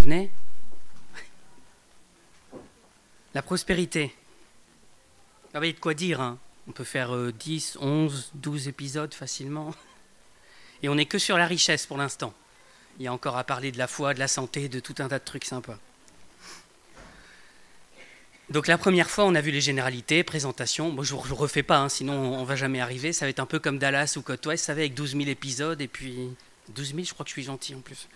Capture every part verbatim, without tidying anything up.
souvenez? La prospérité. Ah bah, il y a de quoi dire, hein. On peut faire euh, dix, onze, douze épisodes facilement. Et on n'est que sur la richesse pour l'instant. Il y a encore à parler de la foi, de la santé, de tout un tas de trucs sympas. Donc la première fois, on a vu les généralités, présentation. Bon, je ne refais pas, hein, sinon on ne va jamais arriver. Ça va être un peu comme Dallas ou Côte Ouest, ça va avec douze mille épisodes. Et puis douze mille, je crois que je suis gentil en plus.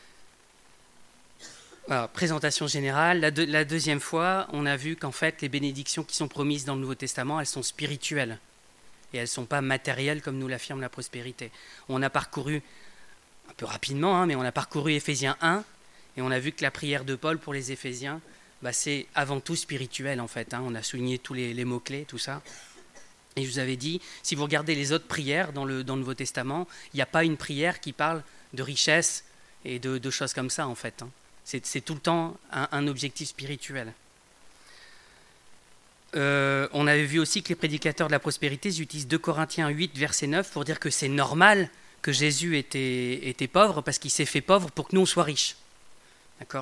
Voilà, présentation générale. La, de, la deuxième fois, on a vu qu'en fait, les bénédictions qui sont promises dans le Nouveau Testament, elles sont spirituelles. Et elles ne sont pas matérielles comme nous l'affirme la prospérité. On a parcouru, un peu rapidement, hein, mais on a parcouru Éphésiens un, et on a vu que la prière de Paul pour les Éphésiens, bah, c'est avant tout spirituel en fait. Hein. On a souligné tous les, les mots-clés, tout ça. Et je vous avais dit, si vous regardez les autres prières dans le, dans le Nouveau Testament, il n'y a pas une prière qui parle de richesse et de, de choses comme ça en fait. Hein. C'est, c'est tout le temps un, un objectif spirituel. Euh, on avait vu aussi que les prédicateurs de la prospérité utilisent deux Corinthiens huit, verset neuf, pour dire que c'est normal que Jésus était, était pauvre parce qu'il s'est fait pauvre pour que nous on soit riches. D'accord ?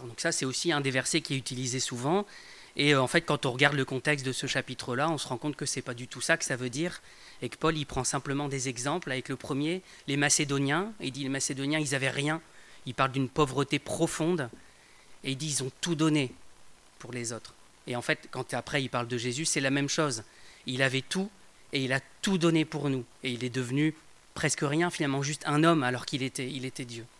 Donc ça, c'est aussi un des versets qui est utilisé souvent. Et euh, en fait, quand on regarde le contexte de ce chapitre-là, on se rend compte que ce n'est pas du tout ça que ça veut dire. Et que Paul, il prend simplement des exemples. Avec le premier, les Macédoniens. Il dit, les Macédoniens, ils n'avaient rien. Il parle d'une pauvreté profonde. Et il dit, ils ont tout donné pour les autres. Et en fait, quand après, il parle de Jésus, c'est la même chose. Il avait tout et il a tout donné pour nous. Et il est devenu presque rien, finalement, juste un homme alors qu'il était, il était Dieu.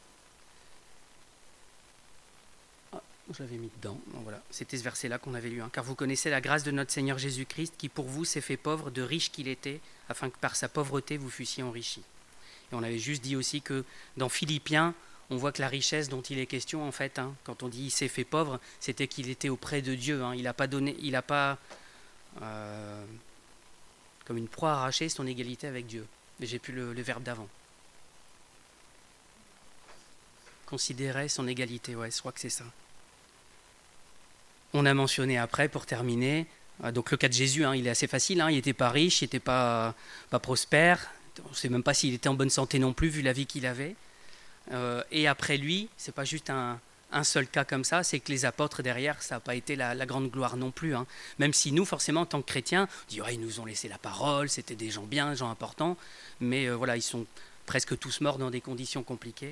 Je l'avais mis dedans. Bon, voilà. C'était ce verset-là qu'on avait lu. Hein. Car vous connaissez la grâce de notre Seigneur Jésus-Christ qui pour vous s'est fait pauvre, de riche qu'il était, afin que par sa pauvreté vous fussiez enrichis. Et on avait juste dit aussi que dans Philippiens, on voit que la richesse dont il est question, en fait, hein, quand on dit il s'est fait pauvre, c'était qu'il était auprès de Dieu. Hein. Il n'a pas donné, il n'a pas, euh, comme une proie arrachée, son égalité avec Dieu. Mais j'ai plus le, le verbe d'avant. Considérer son égalité, ouais, je crois que c'est ça. On a mentionné après, pour terminer, donc le cas de Jésus, hein, il est assez facile, hein, il n'était pas riche, il n'était pas, pas prospère, on ne sait même pas s'il était en bonne santé non plus, vu la vie qu'il avait. Euh, et après lui, ce n'est pas juste un, un seul cas comme ça, c'est que les apôtres derrière, ça n'a pas été la, la grande gloire non plus. Hein. Même si nous, forcément, en tant que chrétiens, on dit, ouais, ils nous ont laissé la parole, c'était des gens bien, des gens importants, mais euh, voilà, ils sont presque tous morts dans des conditions compliquées.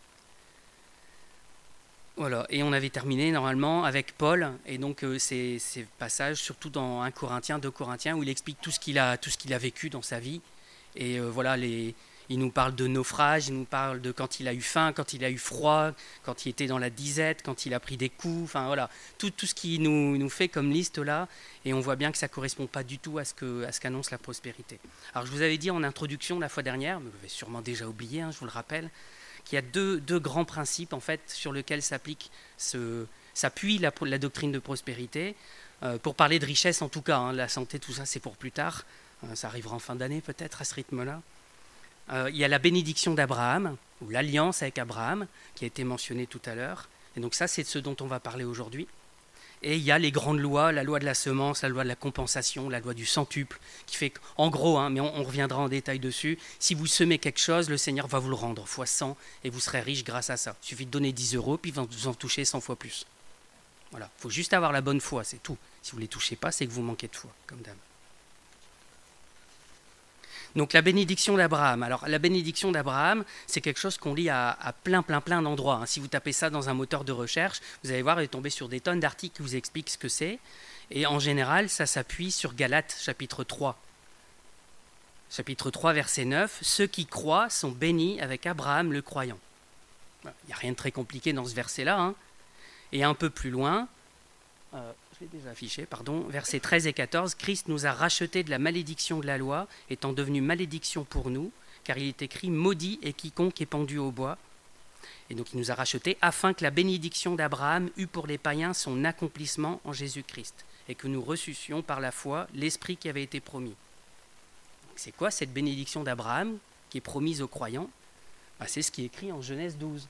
Voilà, et on avait terminé normalement avec Paul, et donc euh, ces, ces passages, surtout dans un Corinthiens, deux Corinthiens, où il explique tout ce qu'il a, tout ce qu'il a vécu dans sa vie. Et euh, voilà, les, il nous parle de naufrage, il nous parle de quand il a eu faim, quand il a eu froid, quand il était dans la disette, quand il a pris des coups, enfin voilà, tout, tout ce qu'il nous, nous fait comme liste là, et on voit bien que ça ne correspond pas du tout à ce, que, à ce qu'annonce la prospérité. Alors je vous avais dit en introduction la fois dernière, mais vous avez sûrement déjà oublié, hein, je vous le rappelle, qu'il y a deux, deux grands principes en fait, sur lesquels s'applique ce, s'appuie la, la doctrine de prospérité. Euh, pour parler de richesse en tout cas, hein, la santé, tout ça c'est pour plus tard, euh, ça arrivera en fin d'année peut-être à ce rythme-là. Euh, il y a la bénédiction d'Abraham, ou l'alliance avec Abraham, qui a été mentionnée tout à l'heure. Et donc ça c'est de ce dont on va parler aujourd'hui. Et il y a les grandes lois, la loi de la semence, la loi de la compensation, la loi du centuple, qui fait qu'en gros, hein, mais on, on reviendra en détail dessus, si vous semez quelque chose, le Seigneur va vous le rendre fois cent et vous serez riche grâce à ça. Il suffit de donner dix euros, puis vous en touchez cent fois plus. Voilà, il faut juste avoir la bonne foi, c'est tout. Si vous ne les touchez pas, c'est que vous manquez de foi, comme d'hab. Donc la bénédiction d'Abraham. Alors la bénédiction d'Abraham, c'est quelque chose qu'on lit à, à plein, plein, plein d'endroits. Hein. Si vous tapez ça dans un moteur de recherche, vous allez voir, vous allez tomber sur des tonnes d'articles qui vous expliquent ce que c'est. Et en général, ça s'appuie sur Galates, chapitre trois. Chapitre trois, verset neuf. Ceux qui croient sont bénis avec Abraham le croyant. Il n'y a rien de très compliqué dans ce verset-là. Hein. Et un peu plus loin, euh, je l'ai déjà affiché, pardon, versets treize et quatorze, Christ nous a rachetés de la malédiction de la loi, étant devenu malédiction pour nous, car il est écrit « Maudit est quiconque est pendu au bois ». Et donc il nous a rachetés afin que la bénédiction d'Abraham eût pour les païens son accomplissement en Jésus-Christ, et que nous reçussions par la foi l'esprit qui avait été promis. C'est quoi cette bénédiction d'Abraham qui est promise aux croyants ? Ben, c'est ce qui est écrit en Genèse douze.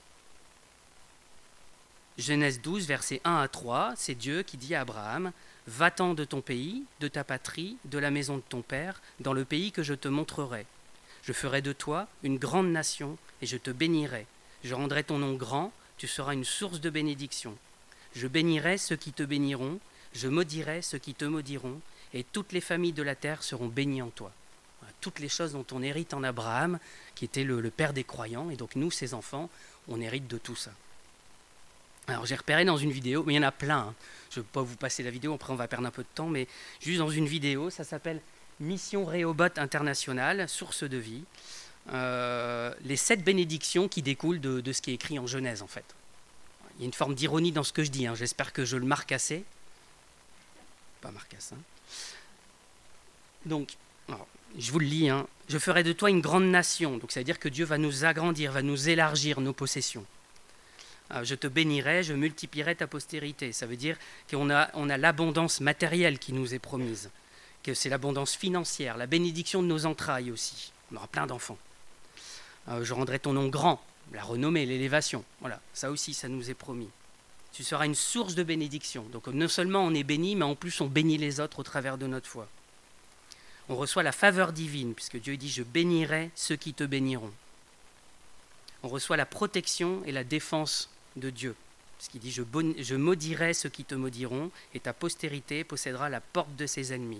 Genèse douze, versets un à trois, c'est Dieu qui dit à Abraham « Va-t'en de ton pays, de ta patrie, de la maison de ton père, dans le pays que je te montrerai. Je ferai de toi une grande nation et je te bénirai. Je rendrai ton nom grand, tu seras une source de bénédiction. Je bénirai ceux qui te béniront, je maudirai ceux qui te maudiront, et toutes les familles de la terre seront bénies en toi. Voilà, toutes les choses dont on hérite en Abraham, qui était le, le père des croyants, et donc nous, ses enfants, on hérite de tout ça. Alors j'ai repéré dans une vidéo, mais il y en a plein, hein. Je ne vais pas vous passer la vidéo, après on va perdre un peu de temps, mais juste dans une vidéo, ça s'appelle Mission Rehoboth Internationale, source de vie, euh, les sept bénédictions qui découlent de, de ce qui est écrit en Genèse en fait. Il y a une forme d'ironie dans ce que je dis, hein. J'espère que je le marque assez. Pas marcasse, hein. Donc, alors, je vous le lis, hein. Je ferai de toi une grande nation, donc ça veut dire que Dieu va nous agrandir, va nous élargir nos possessions. Je te bénirai, je multiplierai ta postérité. Ça veut dire qu'on a, on a l'abondance matérielle qui nous est promise, que c'est l'abondance financière, la bénédiction de nos entrailles aussi. On aura plein d'enfants. Je rendrai ton nom grand, la renommée, l'élévation. Voilà, ça aussi, ça nous est promis. Tu seras une source de bénédiction. Donc non seulement on est béni, mais en plus on bénit les autres au travers de notre foi. On reçoit la faveur divine, puisque Dieu dit « Je bénirai ceux qui te béniront ». On reçoit la protection et la défense de Dieu. Parce qu'il dit je, bon, je maudirai ceux qui te maudiront et ta postérité possédera la porte de ses ennemis.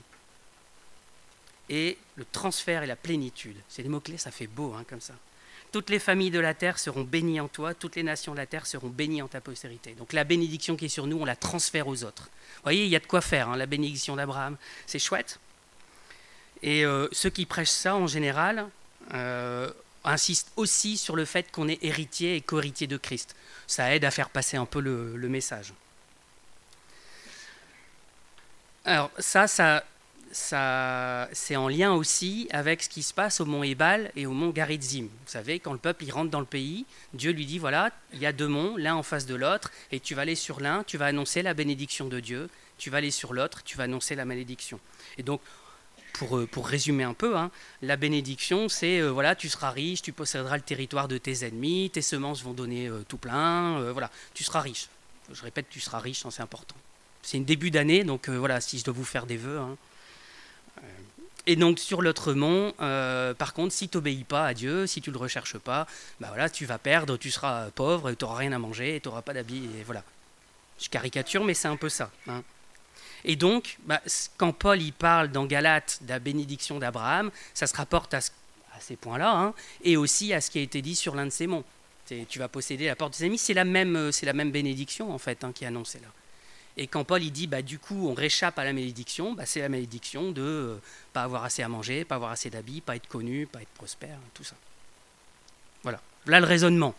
Et le transfert et la plénitude. C'est des mots-clés, ça fait beau hein, comme ça. Toutes les familles de la terre seront bénies en toi, toutes les nations de la terre seront bénies en ta postérité. Donc la bénédiction qui est sur nous, on la transfère aux autres. Vous voyez, il y a de quoi faire, hein, la bénédiction d'Abraham. C'est chouette. Et euh, ceux qui prêchent ça, en général, euh, insistent aussi sur le fait qu'on est héritier et co-héritier de Christ. Ça aide à faire passer un peu le, le message. Alors ça, ça, ça c'est en lien aussi avec ce qui se passe au mont Ébal et au mont Garitzim. Vous savez, quand le peuple il rentre dans le pays, Dieu lui dit, voilà, il y a deux monts, l'un en face de l'autre, et tu vas aller sur l'un, tu vas annoncer la bénédiction de Dieu, tu vas aller sur l'autre, tu vas annoncer la malédiction. Et donc, Pour, pour résumer un peu, hein, la bénédiction, c'est euh, voilà, tu seras riche, tu posséderas le territoire de tes ennemis, tes semences vont donner euh, tout plein, euh, voilà, tu seras riche. Je répète, tu seras riche, hein, c'est important. C'est une début d'année, donc euh, voilà, si je dois vous faire des vœux. Hein. Et donc sur l'autre mont, euh, par contre, si tu n'obéis pas à Dieu, si tu ne le recherches pas, bah voilà, tu vas perdre, tu seras pauvre, tu n'auras rien à manger, tu n'auras pas d'habits, et voilà. Je caricature, mais c'est un peu ça. Hein. Et donc, bah, quand Paul y parle dans Galates de la bénédiction d'Abraham, ça se rapporte à, ce, à ces points-là, hein, et aussi à ce qui a été dit sur l'un de ces monts. C'est, tu vas posséder la porte des ennemis, c'est la même, c'est la même bénédiction en fait hein, qui est annoncée là. Et quand Paul il dit, bah, du coup, on réchappe à la malédiction, bah, c'est la malédiction de ne euh, pas avoir assez à manger, pas avoir assez d'habits, pas être connu, pas être prospère, tout ça. Voilà, voilà le raisonnement.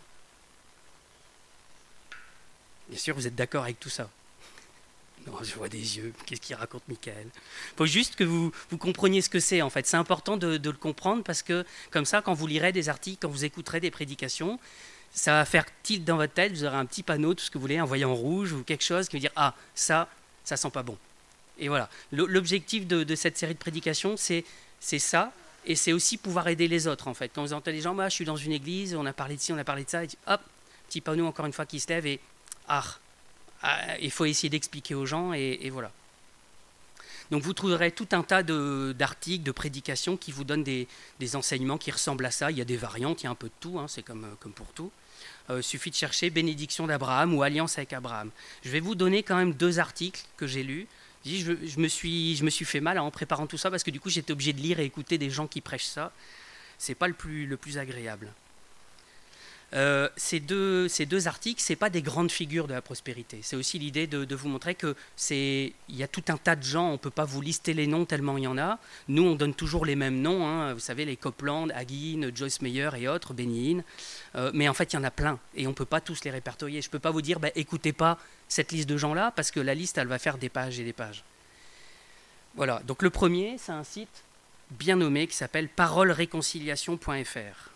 Bien sûr, vous êtes d'accord avec tout ça. Non, je vois des yeux, qu'est-ce qu'il raconte Michael ? Il faut juste que vous, vous compreniez ce que c'est en fait. C'est important de, de le comprendre parce que comme ça, quand vous lirez des articles, quand vous écouterez des prédications, ça va faire tilt dans votre tête, vous aurez un petit panneau, tout ce que vous voulez, un voyant rouge ou quelque chose qui va dire « Ah, ça, ça sent pas bon ». Et voilà, l'objectif de, de cette série de prédications, c'est, c'est ça, et c'est aussi pouvoir aider les autres en fait. Quand vous entendez les gens, bah, je suis dans une église, on a parlé de ci, on a parlé de ça, et hop, petit panneau encore une fois qui se lève et « Ah ». Il faut essayer d'expliquer aux gens et, et voilà. Donc vous trouverez tout un tas de, d'articles, de prédications qui vous donnent des, des enseignements qui ressemblent à ça. Il y a des variantes, il y a un peu de tout, hein, c'est comme, comme pour tout. Il euh, suffit de chercher bénédiction d'Abraham ou alliance avec Abraham. Je vais vous donner quand même deux articles que j'ai lus. Je, je, me suis, je me suis fait mal en préparant tout ça parce que du coup j'étais obligé de lire et écouter des gens qui prêchent ça. C'est pas le plus, le plus agréable. Euh, ces, deux, ces deux articles, ce n'est pas des grandes figures de la prospérité. C'est aussi l'idée de, de vous montrer qu'il y a tout un tas de gens, on ne peut pas vous lister les noms tellement il y en a. Nous, on donne toujours les mêmes noms, hein, vous savez, les Copeland, Hagin, Joyce Meyer et autres, Benny Hinn. Euh, mais en fait, il y en a plein et on ne peut pas tous les répertorier. Je ne peux pas vous dire, bah, écoutez pas cette liste de gens-là, parce que la liste, elle va faire des pages et des pages. Voilà, donc le premier, c'est un site bien nommé qui s'appelle parole réconciliation point f r.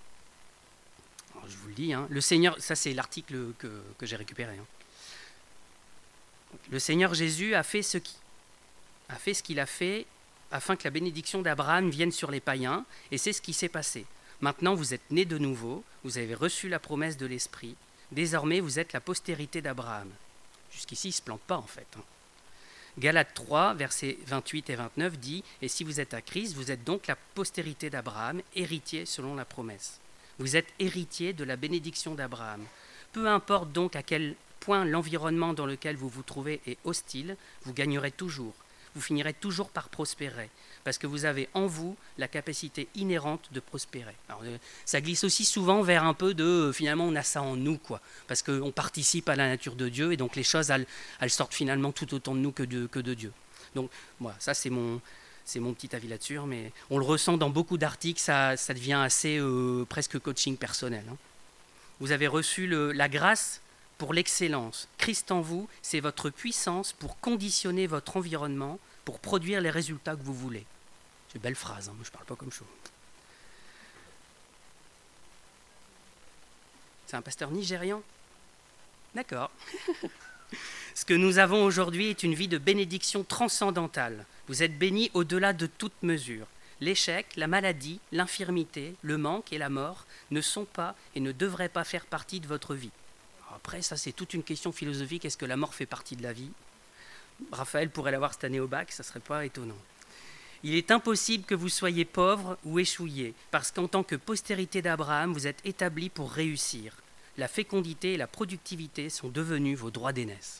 Je vous le dis, hein. Le Seigneur, ça c'est l'article que, que j'ai récupéré. Hein. Le Seigneur Jésus a fait ce qui, a fait ce qu'il a fait afin que la bénédiction d'Abraham vienne sur les païens, et c'est ce qui s'est passé. Maintenant, vous êtes nés de nouveau, vous avez reçu la promesse de l'Esprit, désormais vous êtes la postérité d'Abraham. Jusqu'ici, il ne se plante pas en fait. Hein. Galates trois, versets vingt-huit et vingt-neuf dit « Et si vous êtes à Christ, vous êtes donc la postérité d'Abraham, héritier selon la promesse. » Vous êtes héritier de la bénédiction d'Abraham. Peu importe donc à quel point l'environnement dans lequel vous vous trouvez est hostile, vous gagnerez toujours. Vous finirez toujours par prospérer, parce que vous avez en vous la capacité inhérente de prospérer. Alors, ça glisse aussi souvent vers un peu de, euh, finalement, on a ça en nous, quoi, parce qu'on participe à la nature de Dieu, et donc les choses, elles, elles sortent finalement tout autant de nous que de, que de Dieu. Donc, voilà, ça c'est mon, c'est mon petit avis là-dessus, mais on le ressent dans beaucoup d'articles, ça, ça devient assez euh, presque coaching personnel. Hein. Vous avez reçu le, la grâce pour l'excellence. Christ en vous, c'est votre puissance pour conditionner votre environnement, pour produire les résultats que vous voulez. C'est une belle phrase, hein, moi je ne parle pas comme chaud. C'est un pasteur nigérian? D'accord. Ce que nous avons aujourd'hui est une vie de bénédiction transcendantale. Vous êtes bénis au-delà de toute mesure. L'échec, la maladie, l'infirmité, le manque et la mort ne sont pas et ne devraient pas faire partie de votre vie. Après, ça c'est toute une question philosophique. Est-ce que la mort fait partie de la vie? Raphaël pourrait l'avoir cette année au bac, ça ne serait pas étonnant. Il est impossible que vous soyez pauvre ou échouiez, parce qu'en tant que postérité d'Abraham, vous êtes établis pour réussir. La fécondité et la productivité sont devenus vos droits d'aînesse.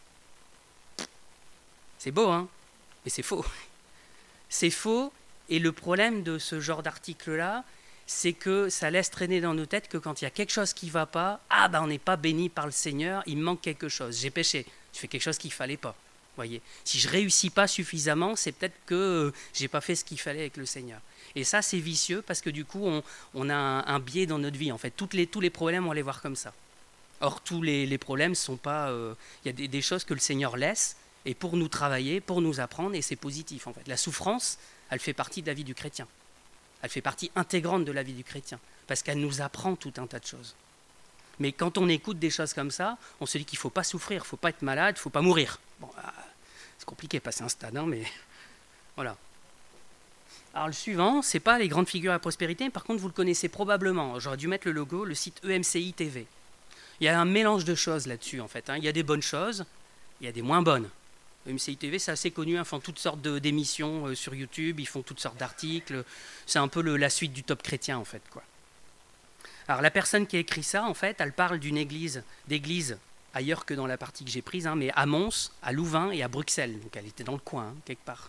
C'est beau, hein? Mais c'est faux. C'est faux, et le problème de ce genre d'article-là, c'est que ça laisse traîner dans nos têtes que quand il y a quelque chose qui ne va pas, ah ben on n'est pas béni par le Seigneur, il me manque quelque chose, j'ai péché, je fais quelque chose qu'il ne fallait pas. Voyez, si je ne réussis pas suffisamment, c'est peut-être que euh, je n'ai pas fait ce qu'il fallait avec le Seigneur. Et ça, c'est vicieux parce que du coup, on, on a un, un biais dans notre vie. En fait, Toutes les, tous les problèmes, on va les voir comme ça. Or, tous les, les problèmes ne sont pas... Il euh, y a des, des choses que le Seigneur laisse et pour nous travailler, pour nous apprendre, et c'est positif en fait. La souffrance, elle fait partie de la vie du chrétien. Elle fait partie intégrante de la vie du chrétien, parce qu'elle nous apprend tout un tas de choses. Mais quand on écoute des choses comme ça, on se dit qu'il ne faut pas souffrir, il ne faut pas être malade, il ne faut pas mourir. Bon, c'est compliqué, passer un stade, hein, mais voilà. Alors le suivant, ce n'est pas les grandes figures à la prospérité, mais par contre vous le connaissez probablement. J'aurais dû mettre le logo, le site E M C I T V. Il y a un mélange de choses là-dessus en fait. Hein. Il y a des bonnes choses, il y a des moins bonnes. E M C I T V, c'est assez connu, ils font toutes sortes de, d'émissions euh, sur YouTube, ils font toutes sortes d'articles. C'est un peu le, la suite du Top Chrétien, en fait, quoi. Alors, la personne qui a écrit ça, en fait, elle parle d'une église, d'église ailleurs que dans la partie que j'ai prise, hein, mais à Mons, à Louvain et à Bruxelles. Donc, elle était dans le coin, hein, quelque part.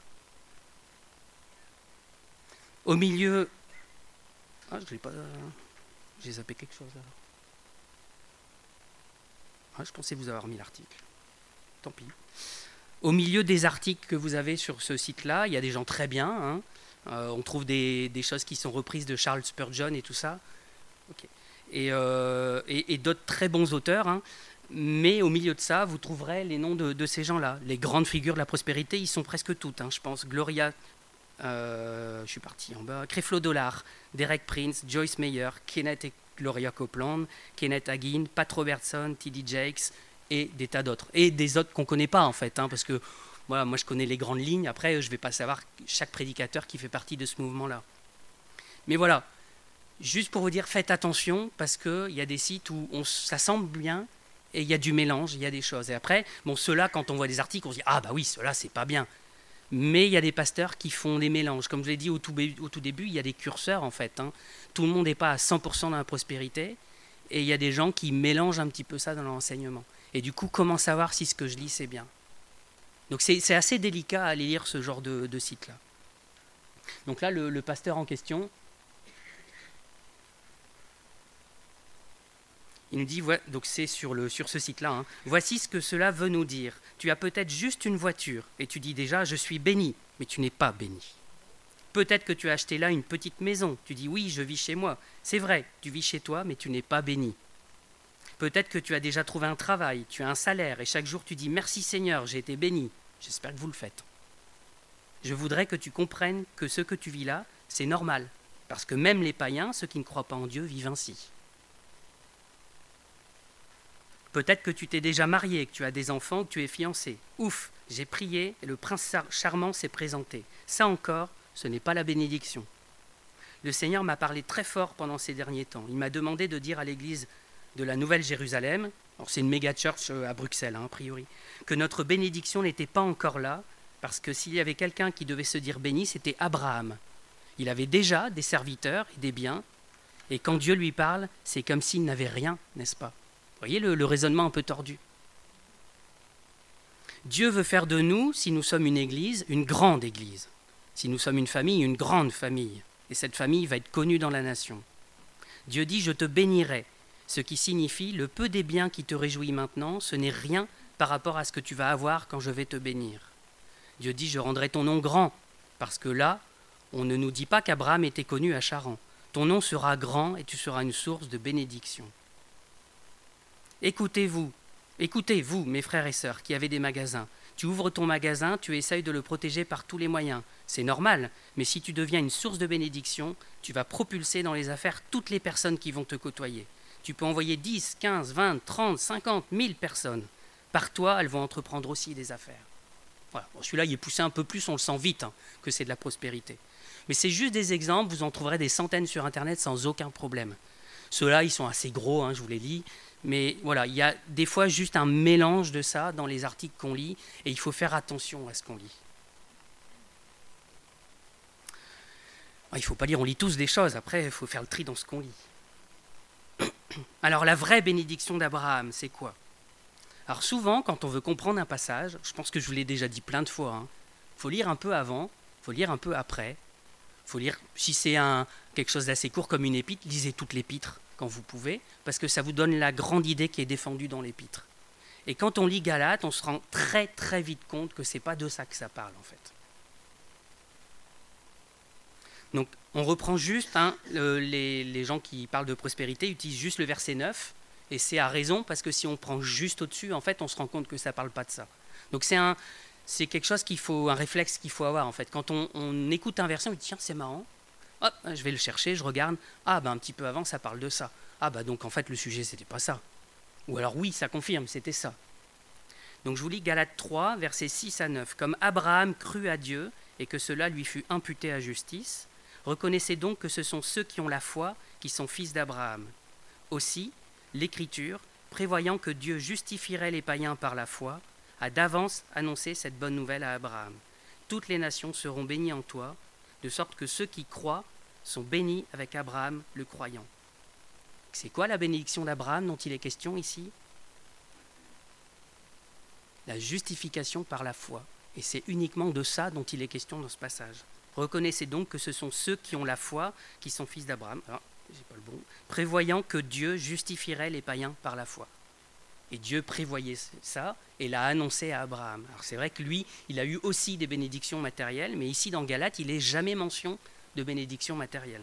Au milieu... Ah, je l'ai pas... J'ai zappé quelque chose, là. Ah, je pensais vous avoir mis l'article. Tant pis. Au milieu des articles que vous avez sur ce site-là, il y a des gens très bien. Hein. Euh, on trouve des, des choses qui sont reprises de Charles Spurgeon et tout ça. Okay. Et, euh, et, et d'autres très bons auteurs. Hein. Mais au milieu de ça, vous trouverez les noms de, de ces gens-là. Les grandes figures de la prospérité, ils sont presque toutes. Hein. Je pense Gloria, euh, je suis parti en bas, Creflo Dollar, Derek Prince, Joyce Meyer, Kenneth et Gloria Copeland, Kenneth Hagin, Pat Robertson, T D Jakes, et des tas d'autres. Et des autres qu'on ne connaît pas, en fait, hein, parce que voilà, moi, je connais les grandes lignes. Après, je ne vais pas savoir chaque prédicateur qui fait partie de ce mouvement-là. Mais voilà, juste pour vous dire, faites attention, parce qu'il y a des sites où on, ça semble bien, et il y a du mélange, il y a des choses. Et après, bon, ceux-là, quand on voit des articles, on se dit « Ah, bah oui, ceux-là, c'est pas bien ». Mais il y a des pasteurs qui font des mélanges. Comme je l'ai dit au tout, au tout début, il y a des curseurs, en fait. Hein. Tout le monde n'est pas à cent pour cent dans la prospérité, et il y a des gens qui mélangent un petit peu ça dans leur enseignement. Et du coup, comment savoir si ce que je lis, c'est bien? Donc c'est, c'est assez délicat à aller lire ce genre de, de site-là. Donc là, le, le pasteur en question, il nous dit, voilà, donc c'est sur, le, sur ce site-là, hein, voici ce que cela veut nous dire. Tu as peut-être juste une voiture, et tu dis déjà, je suis béni, mais tu n'es pas béni. Peut-être que tu as acheté là une petite maison, tu dis, oui, je vis chez moi. C'est vrai, tu vis chez toi, mais tu n'es pas béni. Peut-être que tu as déjà trouvé un travail, tu as un salaire, et chaque jour tu dis « Merci Seigneur, j'ai été béni ». J'espère que vous le faites. Je voudrais que tu comprennes que ce que tu vis là, c'est normal, parce que même les païens, ceux qui ne croient pas en Dieu, vivent ainsi. Peut-être que tu t'es déjà marié, que tu as des enfants, que tu es fiancé. Ouf, j'ai prié et le prince charmant s'est présenté. Ça encore, ce n'est pas la bénédiction. Le Seigneur m'a parlé très fort pendant ces derniers temps. Il m'a demandé de dire à l'église de la Nouvelle Jérusalem, alors c'est une méga church à Bruxelles, hein, a priori, que notre bénédiction n'était pas encore là, parce que s'il y avait quelqu'un qui devait se dire béni, c'était Abraham. Il avait déjà des serviteurs et des biens, et quand Dieu lui parle, c'est comme s'il n'avait rien, n'est-ce pas? voyez le, le raisonnement un peu tordu. Dieu veut faire de nous, si nous sommes une église, une grande église. Si nous sommes une famille, une grande famille. Et cette famille va être connue dans la nation. Dieu dit « Je te bénirai », ce qui signifie « Le peu des biens qui te réjouit maintenant, ce n'est rien par rapport à ce que tu vas avoir quand je vais te bénir. » Dieu dit « Je rendrai ton nom grand », parce que là, on ne nous dit pas qu'Abraham était connu à Charan. Ton nom sera grand et tu seras une source de bénédiction. Écoutez-vous, écoutez, vous, mes frères et sœurs, qui avez des magasins. Tu ouvres ton magasin, tu essayes de le protéger par tous les moyens. C'est normal, mais si tu deviens une source de bénédiction, tu vas propulser dans les affaires toutes les personnes qui vont te côtoyer. Tu peux envoyer dix, quinze, vingt, trente, cinquante, mille personnes. Par toi, elles vont entreprendre aussi des affaires. Voilà. Bon, celui-là, il est poussé un peu plus, on le sent vite, hein, que c'est de la prospérité. Mais c'est juste des exemples, vous en trouverez des centaines sur Internet sans aucun problème. Ceux-là, ils sont assez gros, hein, je vous les lis. Mais voilà, il y a des fois juste un mélange de ça dans les articles qu'on lit, et il faut faire attention à ce qu'on lit. Il ne faut pas dire on lit tous des choses, après il faut faire le tri dans ce qu'on lit. Alors la vraie bénédiction d'Abraham, c'est quoi? Alors souvent, quand on veut comprendre un passage, je pense que je vous l'ai déjà dit plein de fois, hein, faut lire un peu avant, faut lire un peu après, faut lire, si c'est un, quelque chose d'assez court comme une épître, lisez toute l'épître quand vous pouvez, parce que ça vous donne la grande idée qui est défendue dans l'épître. Et quand on lit Galates, on se rend très très vite compte que ce n'est pas de ça que ça parle en fait. Donc on reprend juste, hein, le, les, les gens qui parlent de prospérité utilisent juste le verset neuf, et c'est à raison, parce que si on prend juste au-dessus, en fait on se rend compte que ça ne parle pas de ça. Donc c'est un... C'est quelque chose qu'il faut, un réflexe qu'il faut avoir en fait. Quand on, on écoute un verset, on dit tiens c'est marrant, hop, je vais le chercher, je regarde, ah ben un petit peu avant ça parle de ça. Ah ben donc en fait le sujet c'était pas ça. Ou alors oui ça confirme, c'était ça. Donc je vous lis Galates trois, versets six à neuf. Comme Abraham crut à Dieu et que cela lui fut imputé à justice, reconnaissez donc que ce sont ceux qui ont la foi qui sont fils d'Abraham. Aussi, l'Écriture, prévoyant que Dieu justifierait les païens par la foi, a d'avance annoncé cette bonne nouvelle à Abraham. Toutes les nations seront bénies en toi, de sorte que ceux qui croient sont bénis avec Abraham le croyant. C'est quoi la bénédiction d'Abraham dont il est question ici? La justification par la foi. Et c'est uniquement de ça dont il est question dans ce passage. Reconnaissez donc que ce sont ceux qui ont la foi qui sont fils d'Abraham. Alors, j'ai pas le bon. Prévoyant que Dieu justifierait les païens par la foi. Et Dieu prévoyait ça et l'a annoncé à Abraham. Alors c'est vrai que lui, il a eu aussi des bénédictions matérielles, mais ici dans Galates, il n'est jamais mention de bénédictions matérielles.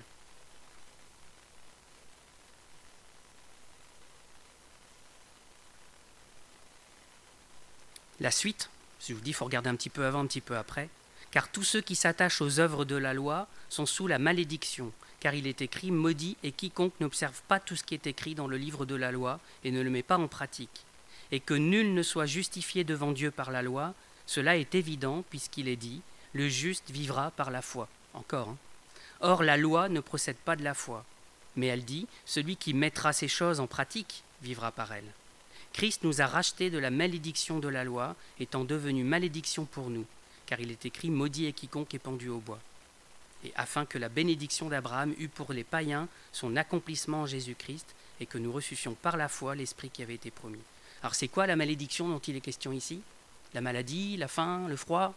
La suite, je vous dis, il faut regarder un petit peu avant, un petit peu après. Car tous ceux qui s'attachent aux œuvres de la loi sont sous la malédiction. Car il est écrit « Maudit est quiconque n'observe pas tout ce qui est écrit dans le livre de la loi et ne le met pas en pratique. Et que nul ne soit justifié devant Dieu par la loi, cela est évident puisqu'il est dit « Le juste vivra par la foi ». Encore. Hein. Or, la loi ne procède pas de la foi. Mais elle dit « Celui qui mettra ces choses en pratique vivra par elle ». Christ nous a rachetés de la malédiction de la loi, étant devenu malédiction pour nous. Car il est écrit « Maudit est quiconque est pendu au bois ». Et afin que la bénédiction d'Abraham eût pour les païens son accomplissement en Jésus-Christ et que nous reçussions par la foi l'Esprit qui avait été promis. Alors c'est quoi la malédiction dont il est question ici? La maladie, la faim, le froid?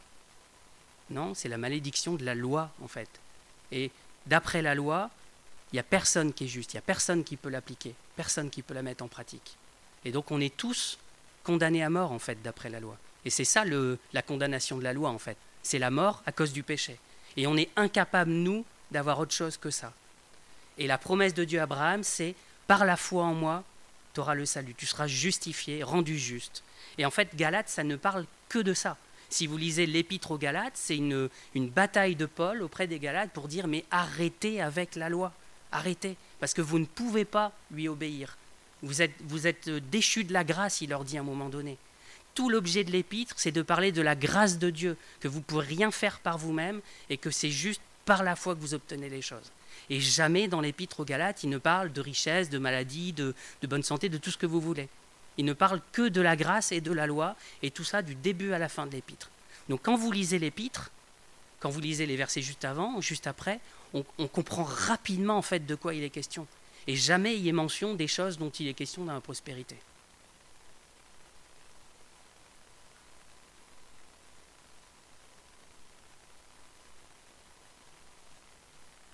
Non, c'est la malédiction de la loi en fait. Et d'après la loi, il n'y a personne qui est juste, il n'y a personne qui peut l'appliquer, personne qui peut la mettre en pratique. Et donc on est tous condamnés à mort en fait d'après la loi. Et c'est ça le, la condamnation de la loi en fait. C'est la mort à cause du péché. Et on est incapable, nous, d'avoir autre chose que ça. Et la promesse de Dieu à Abraham, c'est « Par la foi en moi, tu auras le salut, tu seras justifié, rendu juste. » Et en fait, Galates, ça ne parle que de ça. Si vous lisez l'épître aux Galates, c'est une, une bataille de Paul auprès des Galates pour dire « Mais arrêtez avec la loi, arrêtez, parce que vous ne pouvez pas lui obéir. Vous êtes, vous êtes déchus de la grâce, il leur dit à un moment donné. » Tout l'objet de l'épître, c'est de parler de la grâce de Dieu, que vous ne pouvez rien faire par vous-même et que c'est juste par la foi que vous obtenez les choses. Et jamais dans l'épître aux Galates, il ne parle de richesse, de maladie, de, de bonne santé, de tout ce que vous voulez. Il ne parle que de la grâce et de la loi, et tout ça du début à la fin de l'épître. Donc quand vous lisez l'épître, quand vous lisez les versets juste avant, juste après, on, on comprend rapidement en fait de quoi il est question. Et jamais il y est mention des choses dont il est question dans la prospérité.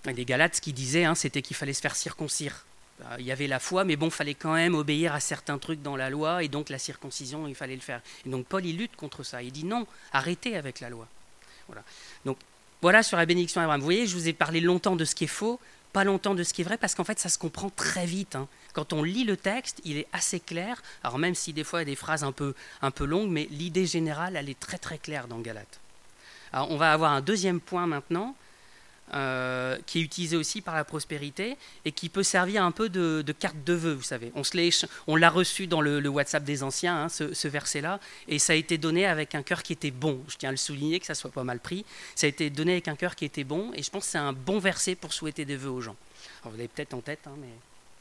Les Galates, ce qu'ils disaient, hein, c'était qu'il fallait se faire circoncire. Il y avait la foi, mais bon, il fallait quand même obéir à certains trucs dans la loi, et donc la circoncision, il fallait le faire. Et donc Paul, il lutte contre ça. Il dit non, arrêtez avec la loi. Voilà. Donc voilà sur la bénédiction d'Abraham. Vous voyez, je vous ai parlé longtemps de ce qui est faux, pas longtemps de ce qui est vrai, parce qu'en fait, ça se comprend très vite. Hein. Quand on lit le texte, il est assez clair. Alors même si des fois, il y a des phrases un peu, un peu longues, mais l'idée générale, elle est très très claire dans Galates. Alors on va avoir un deuxième point maintenant, Euh, qui est utilisé aussi par la prospérité et qui peut servir un peu de, de carte de vœux, vous savez. On, se l'est, on l'a reçu dans le, le WhatsApp des anciens, hein, ce, ce verset-là, et ça a été donné avec un cœur qui était bon. Je tiens à le souligner, que ça ne soit pas mal pris. Ça a été donné avec un cœur qui était bon, et je pense que c'est un bon verset pour souhaiter des vœux aux gens. Alors vous l'avez peut-être en tête, hein, mais...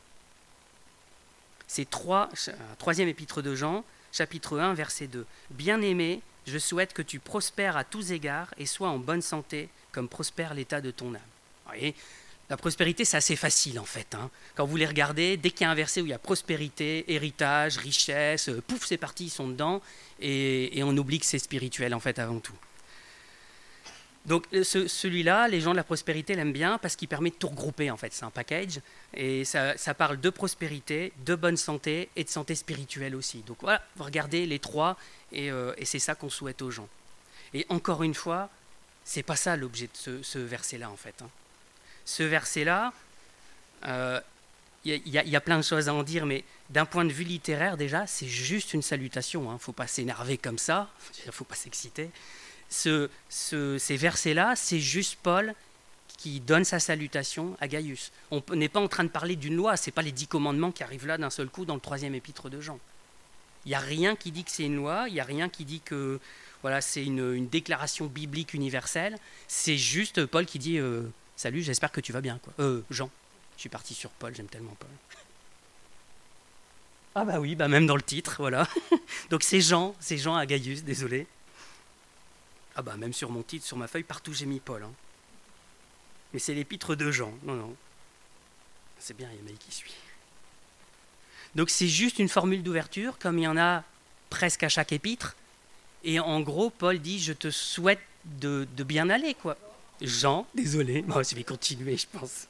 C'est trois, troisième épître de Jean, chapitre un, verset deux. « Bien-aimé, je souhaite que tu prospères à tous égards et sois en bonne santé, comme prospère l'état de ton âme. » Vous voyez, la prospérité, c'est assez facile en fait. Hein. Quand vous les regardez, dès qu'il y a un verset où il y a prospérité, héritage, richesse, euh, pouf, c'est parti, ils sont dedans, et, et on oublie que c'est spirituel en fait avant tout. Donc ce, celui-là, les gens de la prospérité l'aiment bien parce qu'il permet de tout regrouper en fait, c'est un package, et ça, ça parle de prospérité, de bonne santé et de santé spirituelle aussi. Donc voilà, vous regardez les trois, et, euh, et c'est ça qu'on souhaite aux gens. Et encore une fois, c'est pas ça l'objet de ce, ce verset-là en fait. Hein. Ce verset-là, il euh, y, y, y a plein de choses à en dire, mais d'un point de vue littéraire déjà, c'est juste une salutation. Il hein. ne faut pas s'énerver comme ça, il ne faut pas s'exciter. Ce, ce, ces versets-là, c'est juste Paul qui donne sa salutation à Gaius. On n'est pas en train de parler d'une loi, ce n'est pas les dix commandements qui arrivent là d'un seul coup dans le troisième épître de Jean. Il n'y a rien qui dit que c'est une loi, il n'y a rien qui dit que voilà, c'est une, une déclaration biblique universelle. C'est juste Paul qui dit euh, « Salut, j'espère que tu vas bien. » quoi. Euh, Jean, je suis parti sur Paul, j'aime tellement Paul. Ah bah oui, bah même dans le titre, voilà. Donc c'est Jean, c'est Jean à Gaius, désolé. Ah bah même sur mon titre, sur ma feuille, partout j'ai mis Paul. Hein. Mais c'est l'épître de Jean. Non, non. C'est bien, il y a Maï qui suit. Donc c'est juste une formule d'ouverture, comme il y en a presque à chaque épître. Et en gros, Paul dit, je te souhaite de, de bien aller, quoi. Jean, désolé, moi je vais continuer, je pense.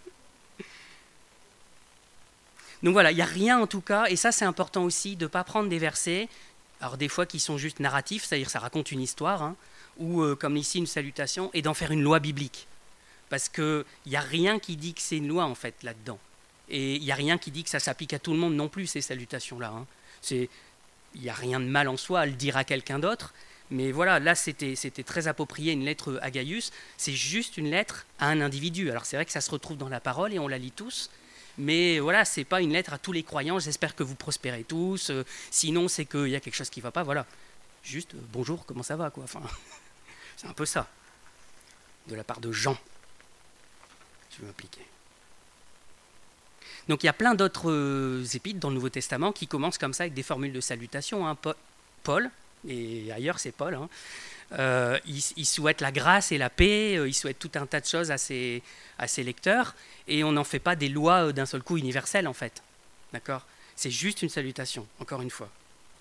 Donc voilà, il n'y a rien en tout cas, et ça c'est important aussi, de ne pas prendre des versets, alors des fois qui sont juste narratifs, c'est-à-dire ça raconte une histoire, hein, ou euh, comme ici une salutation, et d'en faire une loi biblique. Parce qu'il n'y a rien qui dit que c'est une loi en fait là-dedans. Et il n'y a rien qui dit que ça s'applique à tout le monde non plus, ces salutations-là. Hein. Il n'y a rien de mal en soi à le dire à quelqu'un d'autre, mais voilà, là c'était, c'était très approprié, une lettre à Gaius, c'est juste une lettre à un individu. Alors c'est vrai que ça se retrouve dans la parole et on la lit tous, mais voilà, c'est pas une lettre à tous les croyants, j'espère que vous prospérez tous, euh, sinon c'est qu'il y a quelque chose qui ne va pas, voilà. Juste, euh, bonjour, comment ça va, quoi. Enfin, c'est un peu ça, de la part de Jean. Je vais m'appliquer. Donc il y a plein d'autres euh, épîtres dans le Nouveau Testament qui commencent comme ça avec des formules de salutation. Hein. Paul, et ailleurs c'est Paul, hein, euh, il, il souhaite la grâce et la paix, euh, il souhaite tout un tas de choses à ses, à ses lecteurs, et on n'en fait pas des lois euh, d'un seul coup universelles en fait. D'accord ? C'est juste une salutation, encore une fois.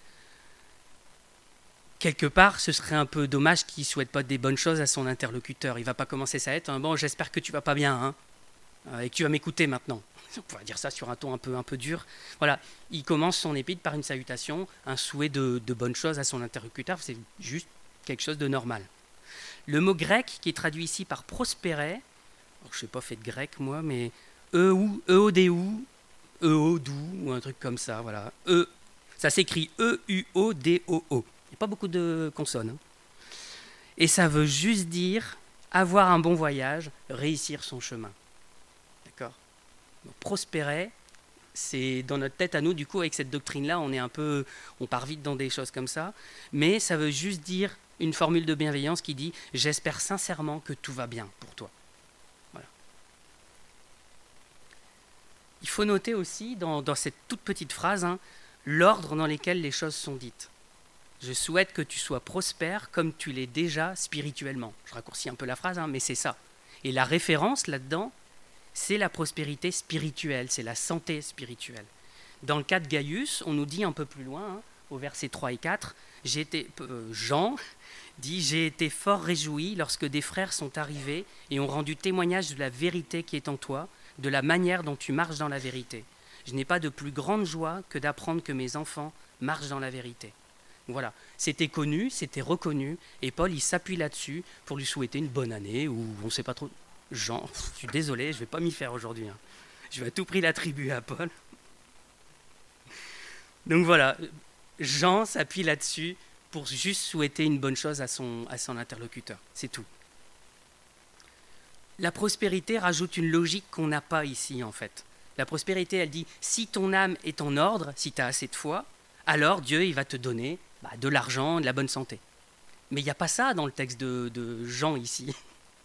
Quelque part, ce serait un peu dommage qu'il ne souhaite pas des bonnes choses à son interlocuteur. Il ne va pas commencer sa lettre, hein, bon, j'espère que tu ne vas pas bien, hein, euh, et que tu vas m'écouter maintenant. On pourrait dire ça sur un ton un peu, un peu dur. Voilà, il commence son épître par une salutation, un souhait de, de bonnes choses à son interlocuteur, c'est juste quelque chose de normal. Le mot grec qui est traduit ici par prospérer, alors je ne sais pas fait de grec moi, mais eou, eodou, eodou, ou un truc comme ça, voilà. E, ça s'écrit E U O D O O. Il n'y a pas beaucoup de consonnes. Hein. Et ça veut juste dire avoir un bon voyage, réussir son chemin. D'accord ? Donc, prospérer, c'est dans notre tête à nous, du coup, avec cette doctrine-là, on est un peu, on part vite dans des choses comme ça, mais ça veut juste dire une formule de bienveillance qui dit « J'espère sincèrement que tout va bien pour toi ». Voilà. Il faut noter aussi, dans, dans cette toute petite phrase, hein, l'ordre dans lequel les choses sont dites. Je souhaite que tu sois prospère comme tu l'es déjà spirituellement. Je raccourcis un peu la phrase, hein, mais c'est ça. Et la référence là-dedans, c'est la prospérité spirituelle, c'est la santé spirituelle. Dans le cas de Gaius, on nous dit un peu plus loin, hein, au verset trois et quatre, j'ai été, euh, Jean, dit « J'ai été fort réjoui lorsque des frères sont arrivés et ont rendu témoignage de la vérité qui est en toi, de la manière dont tu marches dans la vérité. Je n'ai pas de plus grande joie que d'apprendre que mes enfants marchent dans la vérité. » Voilà, c'était connu, c'était reconnu, et Paul, il s'appuie là-dessus pour lui souhaiter une bonne année, ou on ne sait pas trop... Jean, je suis désolé, je ne vais pas m'y faire aujourd'hui. Hein. Je vais à tout prix l'attribuer à Paul. Donc voilà, Jean s'appuie là-dessus pour juste souhaiter une bonne chose à son, à son interlocuteur, c'est tout. La prospérité rajoute une logique qu'on n'a pas ici, en fait. La prospérité, elle dit, si ton âme est en ordre, si tu as assez de foi, alors Dieu, il va te donner bah, de l'argent, de la bonne santé. Mais il n'y a pas ça dans le texte de, de Jean ici.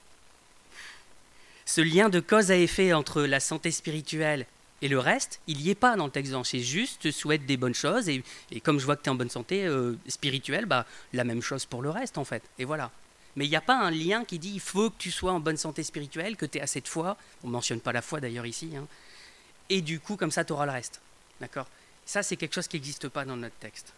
Ce lien de cause à effet entre la santé spirituelle et le reste, il n'y est pas dans le texte de Jean. C'est juste, te souhaite des bonnes choses, et, et comme je vois que tu es en bonne santé euh, spirituelle, bah, la même chose pour le reste, en fait. Et voilà. Mais il n'y a pas un lien qui dit il faut que tu sois en bonne santé spirituelle, que tu aies assez de foi. On ne mentionne pas la foi d'ailleurs ici. Hein. Et du coup, comme ça, tu auras le reste. D'accord ? Ça, c'est quelque chose qui n'existe pas dans notre texte.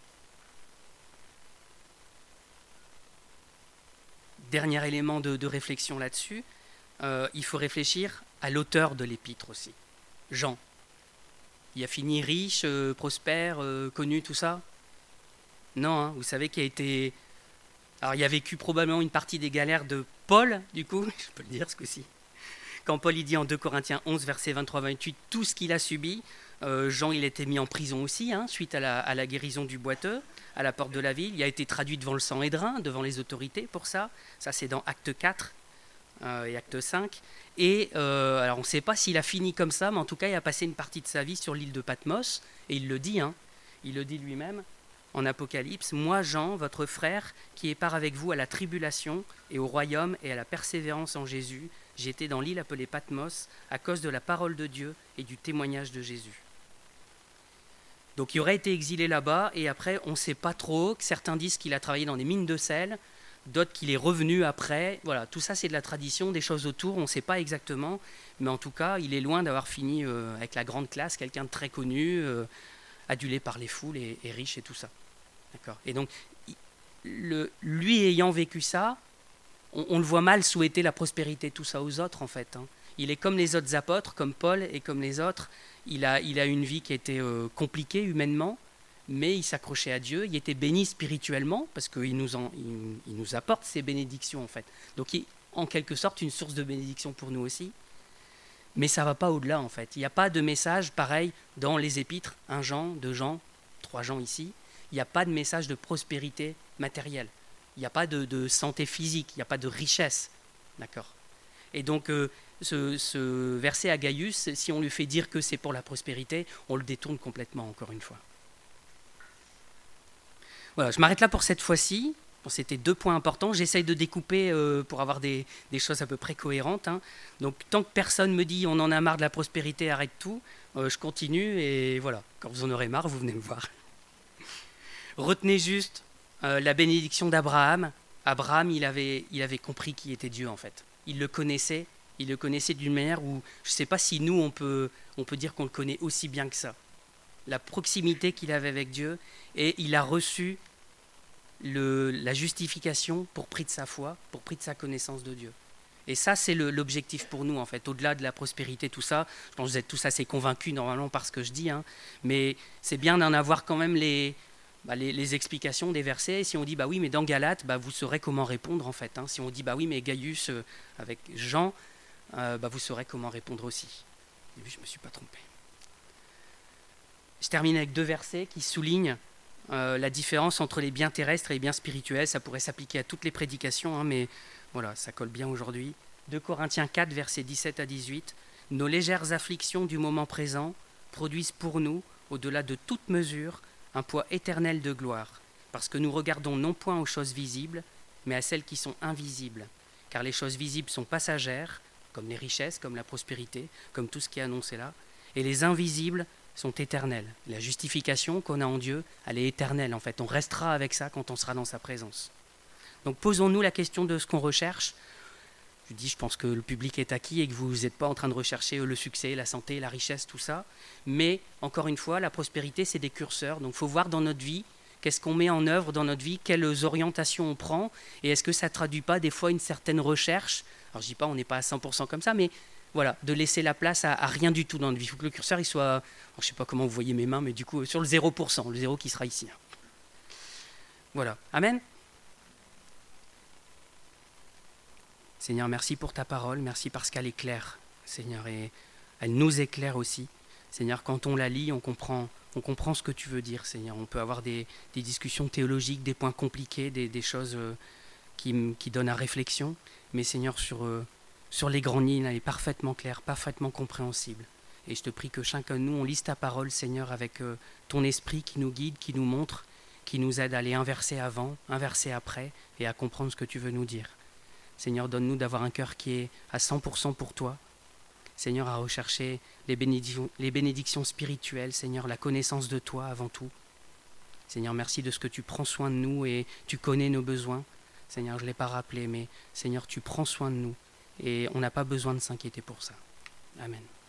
Dernier élément de, de réflexion là-dessus, euh, il faut réfléchir à l'auteur de l'épître aussi. Jean. Il a fini riche, euh, prospère, euh, connu, tout ça ? Non, hein, vous savez qu'il a été... Alors, il a vécu probablement une partie des galères de Paul, du coup, je peux le dire ce coup-ci. Quand Paul il dit en deux Corinthiens onze, versets vingt-trois à vingt-huit, tout ce qu'il a subi, euh, Jean il a été mis en prison aussi, hein, suite à la, à la guérison du boiteux, à la porte de la ville. Il a été traduit devant le Sanhédrin, devant les autorités pour ça. Ça, c'est dans Acte quatre euh, et Acte cinq. Et euh, alors, on ne sait pas s'il a fini comme ça, mais en tout cas, il a passé une partie de sa vie sur l'île de Patmos. Et il le dit, hein, il le dit lui-même. En Apocalypse, moi Jean, votre frère, qui est part avec vous à la tribulation et au royaume et à la persévérance en Jésus, j'étais dans l'île appelée Patmos à cause de la parole de Dieu et du témoignage de Jésus. Donc il aurait été exilé là-bas et après on ne sait pas trop, certains disent qu'il a travaillé dans des mines de sel, d'autres qu'il est revenu après, voilà, tout ça c'est de la tradition, des choses autour, on ne sait pas exactement, mais en tout cas il est loin d'avoir fini euh, avec la grande classe, quelqu'un de très connu, euh, adulé par les foules et, et riche et tout ça. D'accord. Et donc, le, lui ayant vécu ça, on, on le voit mal souhaiter la prospérité, tout ça aux autres en fait. Hein. Il est comme les autres apôtres, comme Paul et comme les autres. Il a, il a une vie qui était euh, compliquée humainement, mais il s'accrochait à Dieu. Il était béni spirituellement parce qu'il nous, en, il, il nous apporte ses bénédictions en fait. Donc, il, en quelque sorte, une source de bénédiction pour nous aussi. Mais ça ne va pas au-delà en fait. Il n'y a pas de message pareil dans les épîtres, un Jean, deux Jean, trois Jean ici. Il n'y a pas de message de prospérité matérielle. Il n'y a pas de, de santé physique, il n'y a pas de richesse. D'accord. Et donc, euh, ce, ce verset à Gaius, si on lui fait dire que c'est pour la prospérité, on le détourne complètement, encore une fois. Voilà, je m'arrête là pour cette fois-ci. Bon, c'était deux points importants. J'essaye de découper euh, pour avoir des, des choses à peu près cohérentes. Hein. Donc, tant que personne me dit on en a marre de la prospérité, arrête tout, euh, je continue. Et voilà, quand vous en aurez marre, vous venez me voir. Retenez juste euh, la bénédiction d'Abraham. Abraham, il avait, il avait compris qui était Dieu en fait. Il le connaissait, il le connaissait d'une manière où je ne sais pas si nous, on peut, on peut dire qu'on le connaît aussi bien que ça. La proximité qu'il avait avec Dieu, et il a reçu le, la justification pour prix de sa foi, pour prix de sa connaissance de Dieu. Et ça, c'est le, l'objectif pour nous en fait, au-delà de la prospérité, tout ça. Je pense que vous êtes tous assez convaincus normalement par ce que je dis, hein, mais c'est bien d'en avoir quand même les... Bah, les, les explications des versets. Si on dit bah oui mais dans Galates, bah, vous saurez comment répondre en fait. Hein. Si on dit bah oui mais Gaius euh, avec Jean, euh, bah, vous saurez comment répondre aussi. Et puis je ne me suis pas trompé. Je termine avec deux versets qui soulignent euh, la différence entre les biens terrestres et les biens spirituels. Ça pourrait s'appliquer à toutes les prédications, hein, mais voilà, ça colle bien aujourd'hui. deux Corinthiens quatre, versets dix-sept à dix-huit. Nos légères afflictions du moment présent produisent pour nous, au-delà de toute mesure, un poids éternel de gloire, parce que nous regardons non point aux choses visibles, mais à celles qui sont invisibles, car les choses visibles sont passagères, comme les richesses, comme la prospérité, comme tout ce qui est annoncé là, et les invisibles sont éternelles. La justification qu'on a en Dieu, elle est éternelle en fait, on restera avec ça quand on sera dans sa présence. Donc posons-nous la question de ce qu'on recherche. Je dis, je pense que le public est acquis et que vous n'êtes pas en train de rechercher le succès, la santé, la richesse, tout ça. Mais, encore une fois, la prospérité, c'est des curseurs. Donc, il faut voir dans notre vie Qu'est-ce qu'on met en œuvre dans notre vie? Quelles orientations on prend? Et est-ce que ça ne traduit pas des fois une certaine recherche? Alors je ne dis pas on n'est pas à cent pour cent comme ça, mais voilà, de laisser la place à, à rien du tout dans notre vie. Il faut que le curseur il soit, alors, je ne sais pas comment vous voyez mes mains, mais du coup sur le zéro pour cent, le zéro qui sera ici. Voilà, amen. Seigneur, merci pour ta parole, merci parce qu'elle est claire, Seigneur, et elle nous éclaire aussi. Seigneur, quand on la lit, on comprend, on comprend ce que tu veux dire, Seigneur. On peut avoir des, des discussions théologiques, des points compliqués, des, des choses euh, qui, qui donnent à réflexion, mais Seigneur, sur, euh, sur les grandes lignes, elle est parfaitement claire, parfaitement compréhensible. Et je te prie que chacun de nous, on lise ta parole, Seigneur, avec euh, ton esprit qui nous guide, qui nous montre, qui nous aide à aller un verset avant, un verset après, et à comprendre ce que tu veux nous dire. Seigneur, donne-nous d'avoir un cœur qui est à cent pour cent pour toi. Seigneur, à rechercher les bénédictions, les bénédictions spirituelles, Seigneur, la connaissance de toi avant tout. Seigneur, merci de ce que tu prends soin de nous et tu connais nos besoins. Seigneur, je ne l'ai pas rappelé, mais Seigneur, tu prends soin de nous et on n'a pas besoin de s'inquiéter pour ça. Amen.